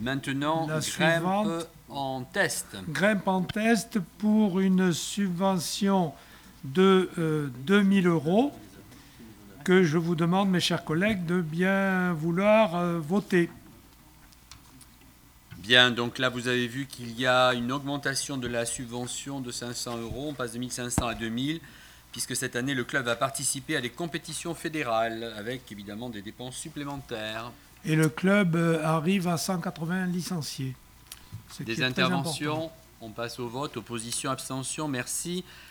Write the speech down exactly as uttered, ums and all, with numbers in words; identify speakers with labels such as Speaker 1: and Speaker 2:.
Speaker 1: Maintenant,
Speaker 2: La
Speaker 1: grimpe
Speaker 2: suivante.
Speaker 1: en test.
Speaker 2: Grimpe en test pour une subvention de euh, deux mille euros que je vous demande, mes chers collègues, de bien vouloir euh, voter.
Speaker 1: Bien, donc là vous avez vu qu'il y a une augmentation de la subvention de cinq cents euros, on passe de mille cinq cents à deux mille, puisque cette année le club va participer à des compétitions fédérales, avec évidemment des dépenses supplémentaires.
Speaker 2: Et le club euh, arrive à cent quatre-vingts licenciés. Ce qui
Speaker 1: Des
Speaker 2: est très important.
Speaker 1: interventions, on passe au vote, opposition, abstention, merci.